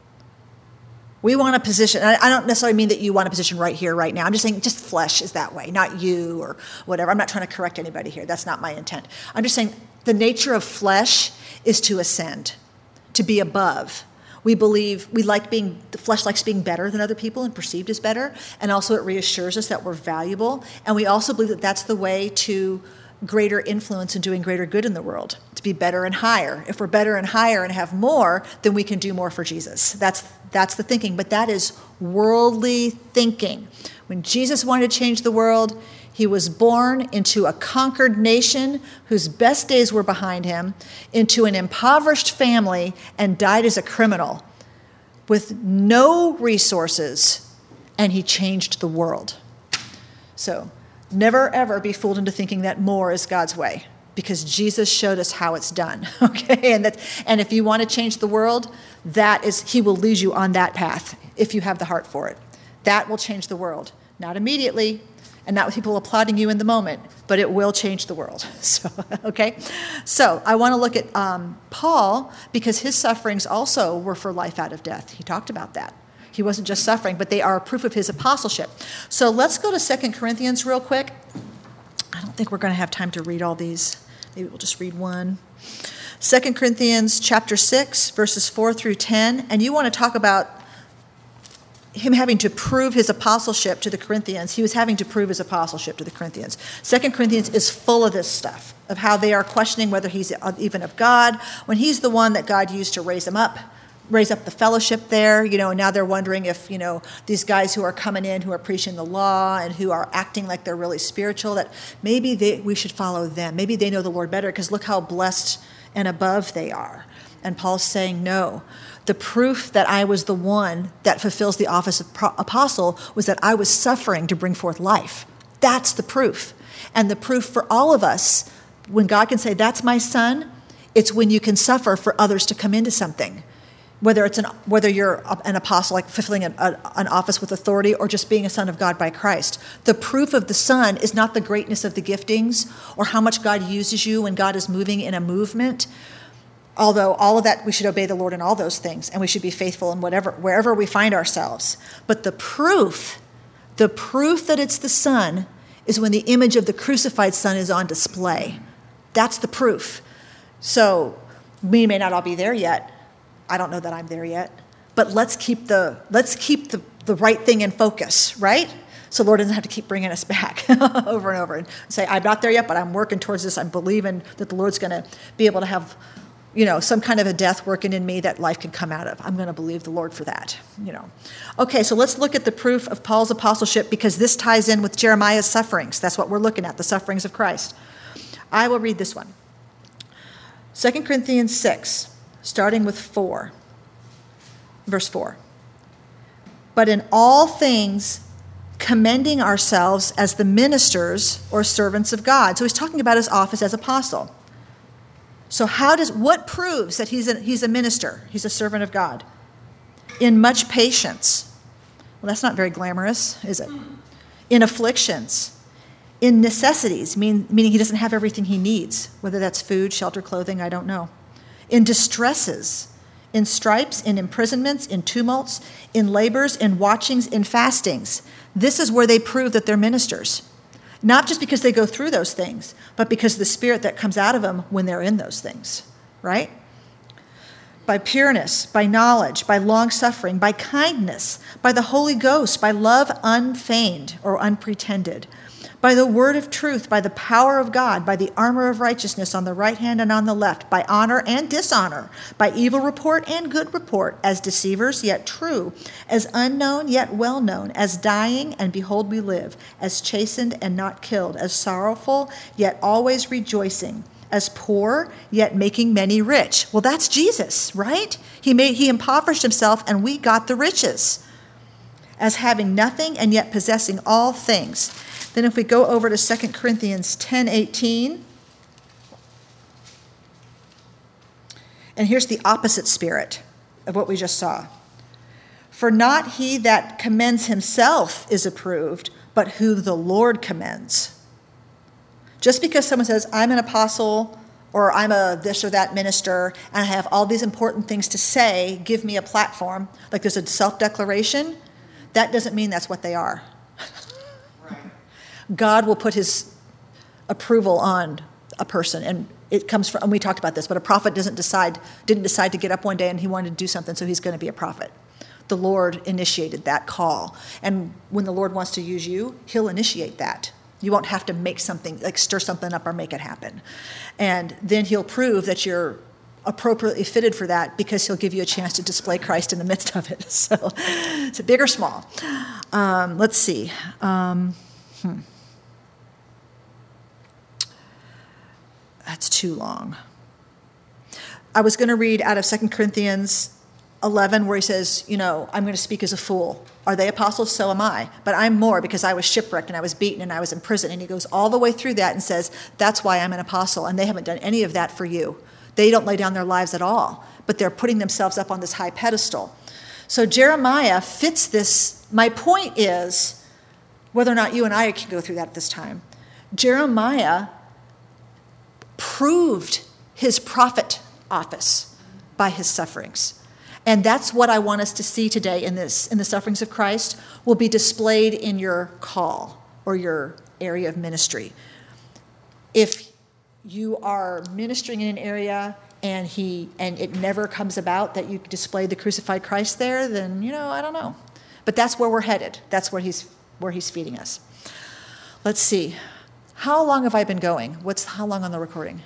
We want a position. I don't necessarily mean that you want a position right here, right now. I'm just saying just flesh is that way, not you or whatever. I'm not trying to correct anybody here. That's not my intent. I'm just saying the nature of flesh is to ascend, to be above. We believe, we like being, the flesh likes being better than other people and perceived as better. And also it reassures us that we're valuable. And we also believe that that's the way to greater influence and doing greater good in the world, to be better and higher. If we're better and higher and have more, then we can do more for Jesus. That's that's the thinking, but that is worldly thinking. When Jesus wanted to change the world, he was born into a conquered nation whose best days were behind him, into an impoverished family, and died as a criminal with no resources, and he changed the world. So never, ever be fooled into thinking that more is God's way, because Jesus showed us how it's done, okay? And that, and if you want to change the world, that is, he will lead you on that path if you have the heart for it. That will change the world. Not immediately, and not with people applauding you in the moment, but it will change the world. So, okay? So I want to look at um, Paul, because his sufferings also were for life out of death. He talked about that. He wasn't just suffering, but they are proof of his apostleship. So let's go to Second Corinthians real quick. I don't think we're going to have time to read all these. Maybe we'll just read one. Second Corinthians chapter six, verses four through ten. And you want to talk about him having to prove his apostleship to the Corinthians, he was having to prove his apostleship to the Corinthians. Second Corinthians is full of this stuff, of how they are questioning whether he's even of God, when he's the one that God used to raise him up, raise up the fellowship there, you know, and now they're wondering if, you know, these guys who are coming in, who are preaching the law and who are acting like they're really spiritual, that maybe they, we should follow them. Maybe they know the Lord better, because look how blessed and above they are. And Paul's saying, no. The proof that I was the one that fulfills the office of pro- apostle was that I was suffering to bring forth life. That's the proof. And the proof for all of us, when God can say, that's my son, it's when you can suffer for others to come into something. Whether it's an, whether you're an apostle, like fulfilling an, a, an office with authority, or just being a son of God by Christ. The proof of the son is not the greatness of the giftings or how much God uses you when God is moving in a movement. Although all of that, we should obey the Lord in all those things, and we should be faithful in whatever, wherever we find ourselves. But the proof, the proof that it's the Son is when the image of the crucified Son is on display. That's the proof. So we may not all be there yet. I don't know that I'm there yet. But let's keep the let's keep the, the right thing in focus, right? So the Lord doesn't have to keep bringing us back over and over and say, I'm not there yet, but I'm working towards this. I'm believing that the Lord's going to be able to have, you know, some kind of a death working in me that life can come out of. I'm going to believe the Lord for that, you know. Okay, so let's look at the proof of Paul's apostleship, because this ties in with Jeremiah's sufferings. That's what we're looking at, the sufferings of Christ. I will read this one. Second Corinthians six, starting with four, verse four. But in all things, commending ourselves as the ministers or servants of God. So he's talking about his office as apostle. So how does, what proves that he's a, he's a minister, he's a servant of God? In much patience. Well, that's not very glamorous, is it? In afflictions. In necessities, mean, meaning he doesn't have everything he needs, whether that's food, shelter, clothing, I don't know. In distresses. In stripes, in imprisonments, in tumults, in labors, in watchings, in fastings. This is where they prove that they're ministers. Not just because they go through those things, but because of the spirit that comes out of them when they're in those things, right? By pureness, by knowledge, by long-suffering, by kindness, by the Holy Ghost, by love unfeigned or unpretended, by the word of truth, by the power of God, by the armor of righteousness on the right hand and on the left, by honor and dishonor, by evil report and good report, as deceivers yet true, as unknown yet well known, as dying and behold we live, as chastened and not killed, as sorrowful yet always rejoicing, as poor yet making many rich. Well, that's Jesus, right? He made he impoverished himself and we got the riches. As having nothing and yet possessing all things. Then if we go over to Second Corinthians ten eighteen, and here's the opposite spirit of what we just saw. For not he that commends himself is approved, but who the Lord commends. Just because someone says, I'm an apostle, or I'm a this or that minister, and I have all these important things to say, give me a platform, like there's a self-declaration, that doesn't mean that's what they are. God will put his approval on a person, and it comes from, and we talked about this, but a prophet doesn't decide, didn't decide to get up one day and he wanted to do something, so he's going to be a prophet. The Lord initiated that call. And when the Lord wants to use you, he'll initiate that. You won't have to make something, like stir something up or make it happen. And then he'll prove that you're appropriately fitted for that, because he'll give you a chance to display Christ in the midst of it. So it's a big or small. Um, let's see. Um, hmm. That's too long. I was going to read out of Second Corinthians eleven, where he says, you know, I'm going to speak as a fool. Are they apostles? So am I. But I'm more, because I was shipwrecked and I was beaten and I was in prison. And he goes all the way through that and says, that's why I'm an apostle. And they haven't done any of that for you. They don't lay down their lives at all, but they're putting themselves up on this high pedestal. So Jeremiah fits this. My point is, whether or not you and I can go through that at this time, Jeremiah proved his prophet office by his sufferings. And that's what I want us to see today in this, in the sufferings of Christ, will be displayed in your call or your area of ministry. If you are ministering in an area and he and it never comes about that you display the crucified Christ there, then, you know, I don't know. But that's where we're headed. That's where he's where he's feeding us. Let's see. How long have I been going? What's how long on the recording?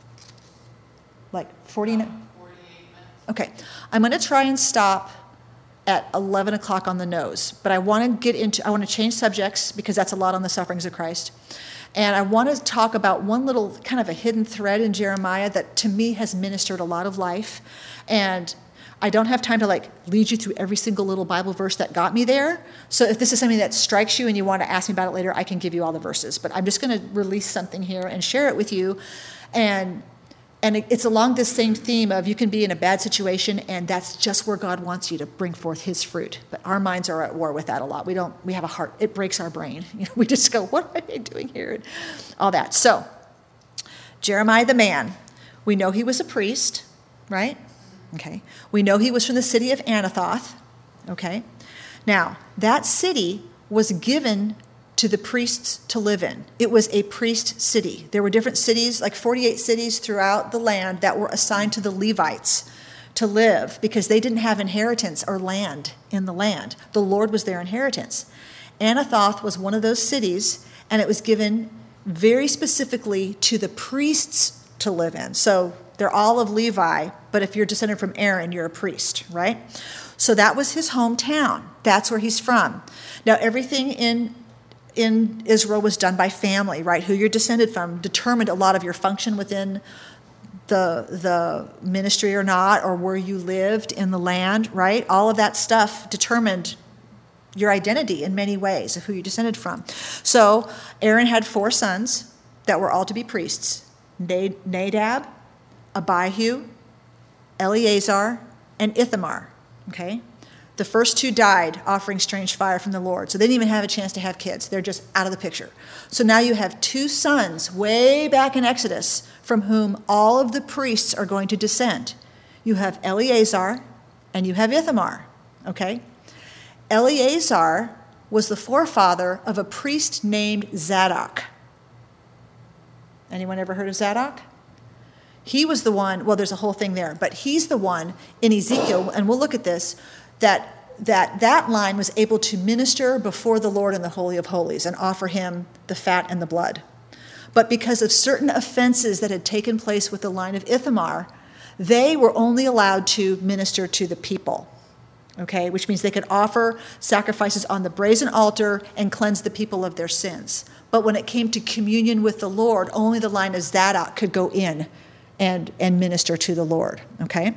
Like forty? forty-eight minutes. Okay. I'm going to try and stop at eleven o'clock on the nose, but I want to get into, I want to change subjects because that's a lot on the sufferings of Christ. And I want to talk about one little kind of a hidden thread in Jeremiah that to me has ministered a lot of life. And I don't have time to like lead you through every single little Bible verse that got me there. So if this is something that strikes you and you want to ask me about it later, I can give you all the verses. But I'm just going to release something here and share it with you. And And it's along this same theme of you can be in a bad situation, and that's just where God wants you to bring forth his fruit. But our minds are at war with that a lot. We don't, we have a heart, it breaks our brain. You know, we just go, what am I doing here? And all that. So, Jeremiah the man, we know he was a priest, right? Okay. We know he was from the city of Anathoth, okay? Now, that city was given to the priests to live in. It was a priest city. There were different cities, like forty-eight cities throughout the land that were assigned to the Levites to live because they didn't have inheritance or land in the land. The Lord was their inheritance. Anathoth was one of those cities, and it was given very specifically to the priests to live in. So they're all of Levi, but if you're descended from Aaron, you're a priest, right? So that was his hometown. That's where he's from. Now, everything in in Israel was done by family, right? Who you're descended from determined a lot of your function within the the ministry or not, or where you lived in the land, right? All of that stuff determined your identity in many ways of who you descended from. So Aaron had four sons that were all to be priests: Nadab, Abihu, Eleazar, and Ithamar, okay? The first two died offering strange fire from the Lord. So they didn't even have a chance to have kids. They're just out of the picture. So now you have two sons way back in Exodus from whom all of the priests are going to descend. You have Eleazar and you have Ithamar, okay? Eleazar was the forefather of a priest named Zadok. Anyone ever heard of Zadok? He was the one, well, there's a whole thing there, but he's the one in Ezekiel, and we'll look at this, that that that line was able to minister before the Lord in the Holy of Holies and offer him the fat and the blood. But because of certain offenses that had taken place with the line of Ithamar, they were only allowed to minister to the people, okay, which means they could offer sacrifices on the brazen altar and cleanse the people of their sins. But when it came to communion with the Lord, only the line of Zadok could go in and, and minister to the Lord, okay?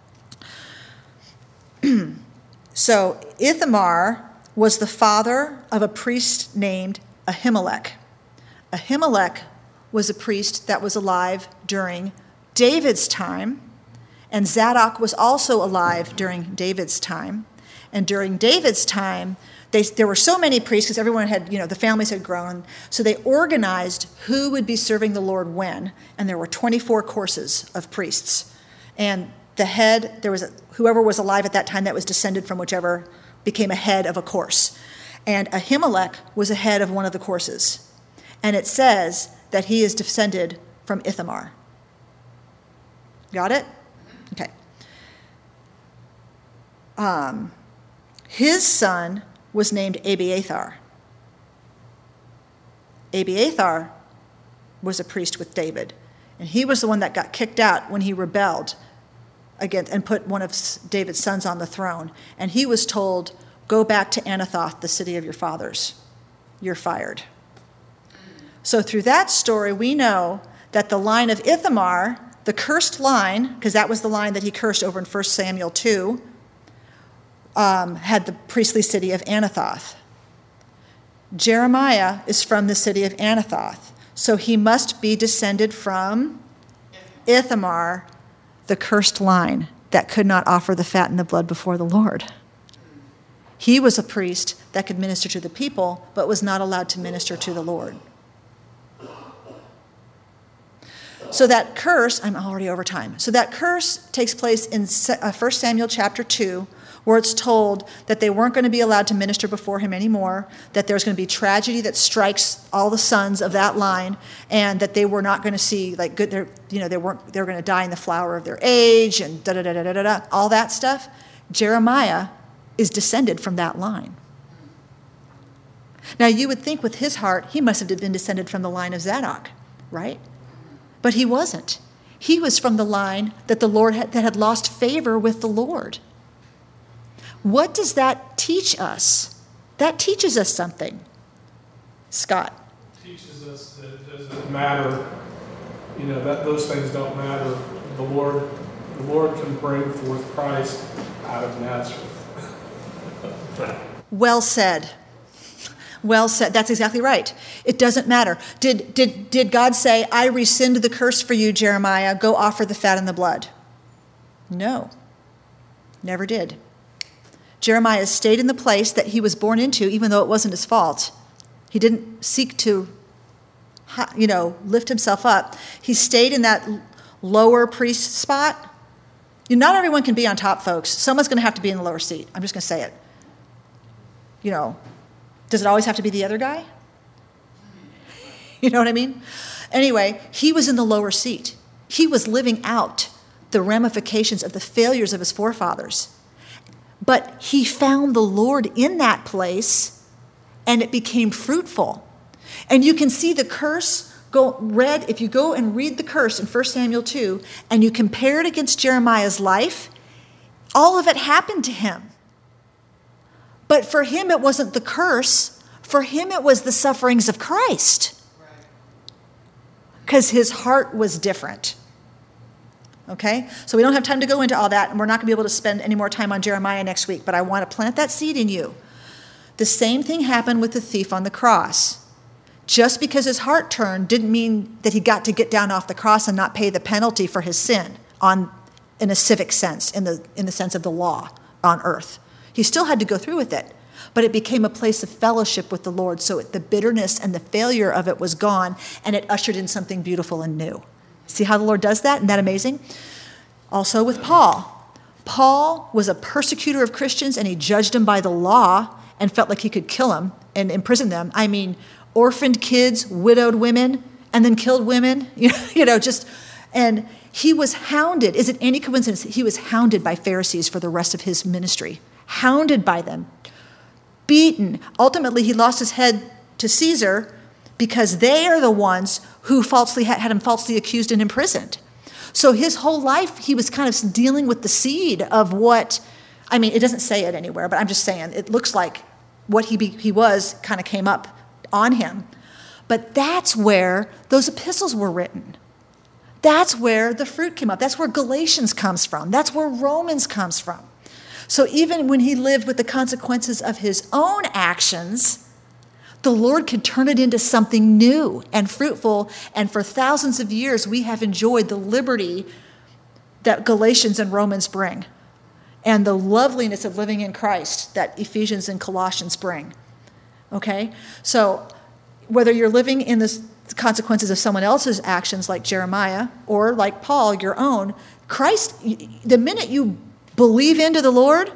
So Ithamar was the father of a priest named Ahimelech. Ahimelech was a priest that was alive during David's time, and Zadok was also alive during David's time. And during David's time, they, there were so many priests because everyone had, you know, the families had grown. So they organized who would be serving the Lord when, and there were twenty-four courses of priests. And the head, there was a, whoever was alive at that time that was descended from whichever became a head of a course. And Ahimelech was a head of one of the courses. And it says that he is descended from Ithamar. Got it? Okay. Um, his son was named Abiathar. Abiathar was a priest with David. And he was the one that got kicked out when he rebelled against and put one of David's sons on the throne. And he was told, go back to Anathoth, the city of your fathers. You're fired. So through that story, we know that the line of Ithamar, the cursed line, because that was the line that he cursed over in First Samuel two, um, had the priestly city of Anathoth. Jeremiah is from the city of Anathoth. So he must be descended from Ithamar, the cursed line that could not offer the fat and the blood before the Lord. He was a priest that could minister to the people, but was not allowed to minister to the Lord. So that curse, I'm already over time. So that curse takes place in First Samuel chapter two, where it's told that they weren't going to be allowed to minister before him anymore, that there's going to be tragedy that strikes all the sons of that line, and that they were not going to see, like, good, they're, you know, they weren't, they were going to die in the flower of their age, and da da da da da da, all that stuff. Jeremiah is descended from that line. Now, you would think with his heart, he must have been descended from the line of Zadok, right? But he wasn't. He was from the line that the Lord had, that had lost favor with the Lord. What does that teach us? That teaches us something. Scott. It teaches us that it doesn't matter, you know, that those things don't matter. The Lord, the Lord can bring forth Christ out of Nazareth. Well said. Well said. That's exactly right. It doesn't matter. Did, did, did God say, I rescind the curse for you, Jeremiah, go offer the fat and the blood? No. Never did. Jeremiah stayed in the place that he was born into, even though it wasn't his fault. He didn't seek to, you know, lift himself up. He stayed in that lower priest spot. You know, not everyone can be on top, folks. Someone's going to have to be in the lower seat. I'm just going to say it. You know, does it always have to be the other guy? You know what I mean? Anyway, he was in the lower seat. He was living out the ramifications of the failures of his forefathers. But he found the Lord in that place, and it became fruitful. And you can see the curse go read, if you go and read the curse in First Samuel two, and you compare it against Jeremiah's life, all of it happened to him. But for him, it wasn't the curse. For him, it was the sufferings of Christ. Because his heart was different. Okay? So we don't have time to go into all that, and we're not going to be able to spend any more time on Jeremiah next week, but I want to plant that seed in you. The same thing happened with the thief on the cross. Just because his heart turned didn't mean that he got to get down off the cross and not pay the penalty for his sin on, in a civic sense, in the, in the sense of the law on earth. He still had to go through with it, but it became a place of fellowship with the Lord, so the bitterness and the failure of it was gone, and it ushered in something beautiful and new. See how the Lord does that? Isn't that amazing? Also with Paul. Paul was a persecutor of Christians, and he judged them by the law and felt like he could kill them and imprison them. I mean, orphaned kids, widowed women, and then killed women, you know, just, and he was hounded. Is it any coincidence? He was hounded by Pharisees for the rest of his ministry. Hounded by them, beaten. Ultimately, he lost his head to Caesar because they are the ones who falsely had, had him falsely accused and imprisoned. So his whole life, he was kind of dealing with the seed of what, I mean, it doesn't say it anywhere, but I'm just saying, it looks like what he be, he was kind of came up on him. But that's where those epistles were written. That's where the fruit came up. That's where Galatians comes from. That's where Romans comes from. So even when he lived with the consequences of his own actions, the Lord could turn it into something new and fruitful. And for thousands of years, we have enjoyed the liberty that Galatians and Romans bring, and the loveliness of living in Christ that Ephesians and Colossians bring. Okay? So whether you're living in the consequences of someone else's actions like Jeremiah or like Paul, your own, Christ, the minute you believe into the Lord,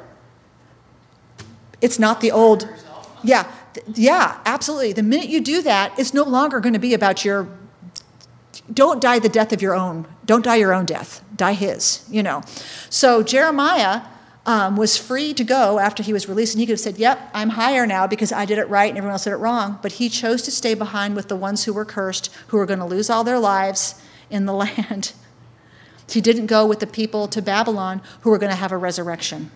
it's not the old, yeah, yeah, absolutely. The minute you do that, it's no longer going to be about your, don't die the death of your own, don't die your own death, die his, you know. So Jeremiah um, was free to go after he was released, and he could have said, yep, I'm higher now because I did it right and everyone else did it wrong. But he chose to stay behind with the ones who were cursed, who were going to lose all their lives in the land. He didn't go with the people to Babylon who were going to have a resurrection.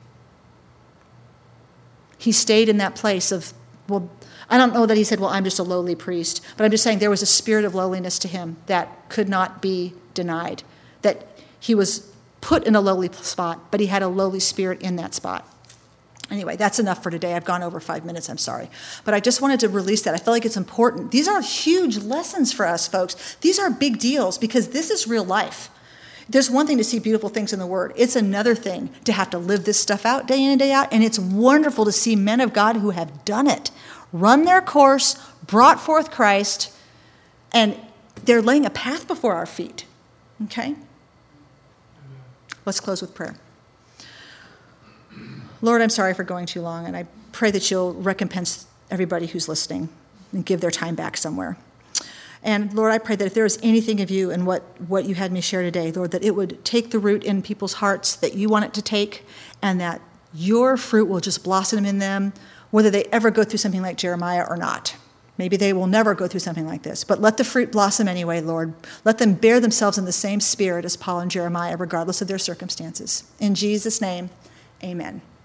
He stayed in that place of, well, I don't know that he said, well, I'm just a lowly priest, but I'm just saying there was a spirit of lowliness to him that could not be denied, that he was put in a lowly spot, but he had a lowly spirit in that spot. Anyway, that's enough for today. I've gone over five minutes, I'm sorry. But I just wanted to release that. I feel like it's important. These are huge lessons for us, folks. These are big deals because this is real life. There's one thing to see beautiful things in the Word. It's another thing to have to live this stuff out day in and day out. And it's wonderful to see men of God who have done it, run their course, brought forth Christ, and they're laying a path before our feet. Okay? Let's close with prayer. Lord, I'm sorry for going too long, and I pray that you'll recompense everybody who's listening and give their time back somewhere. And Lord, I pray that if there is anything of you in what, what you had me share today, Lord, that it would take the root in people's hearts that you want it to take, and that your fruit will just blossom in them, whether they ever go through something like Jeremiah or not. Maybe they will never go through something like this, but let the fruit blossom anyway, Lord. Let them bear themselves in the same spirit as Paul and Jeremiah, regardless of their circumstances. In Jesus' name, amen.